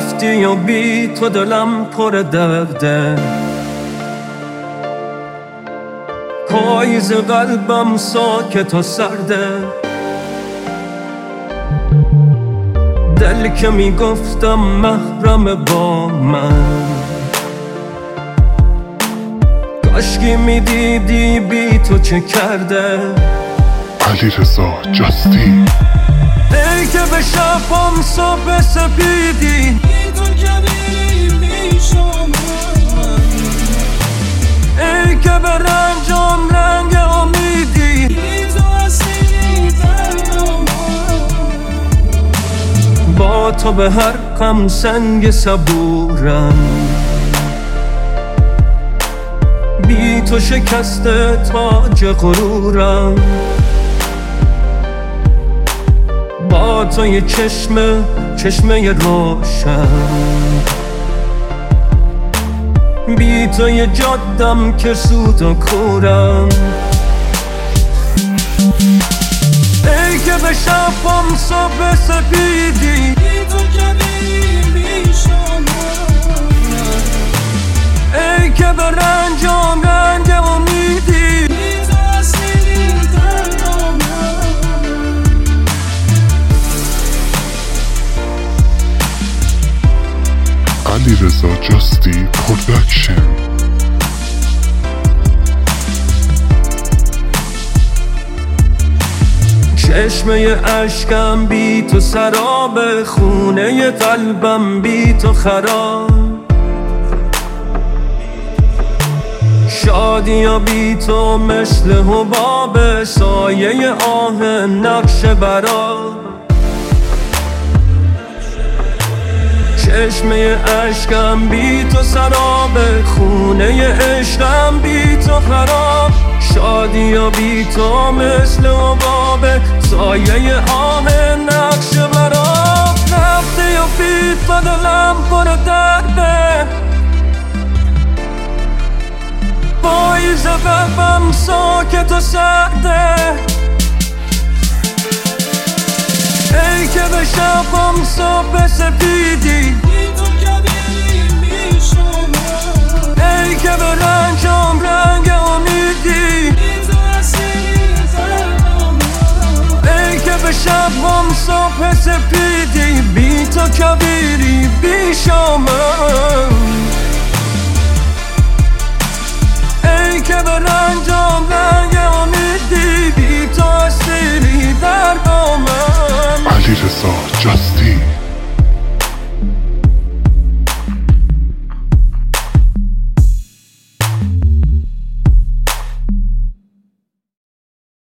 رفتی و بی تو دلم پر درده، پاییز قلبم ساکت و سرده. دل که میگفتم محرم با من، کاشکی میدیدی بی تو چه کرده. علیرضا جاستی. ای که به شبم صبح سپیدی، بی تو کبیری میشم. ای که به رنجم رنگ امیدی، بی تو هستی دردم. با تو به هر غم سنگ صبورم، بی تو شکسته تاج غرورم. با تو یه چشمه روشن، بی تو یه جادم که سود و کورم. ای که به شبم صبح سپیدی، بی تو کبیری میشم. ای که به رنجم رنگ امیدی، بی تو هستی دردم. علیرضا جاستی پروداکشن. چشمه اشکم بی تو سراب، خونه قلبم بی تو خراب. شادی و بی تو مثل حباب، سایه آه نقش برا. چشمه اشکم بی تو سراب، خونه عشقم بی تو خراب. شادی و بی تو مثل حباب، سایه آه نقش برا. رفتی و بی تو دلم پر درده، پاییز قلبم ساکت و سرده. ای که به شبم صبح سپیدی، بی تو کبیری میشم. ای که به رنجم رنگ امیدی، بی تو هستی دردم. ای که به شبم صبح سپیدی، بی تو کبیری بی شامم. ای که به رنجم رنگ امیدی، بی تو اسیری در با من. علیرضا جاستی.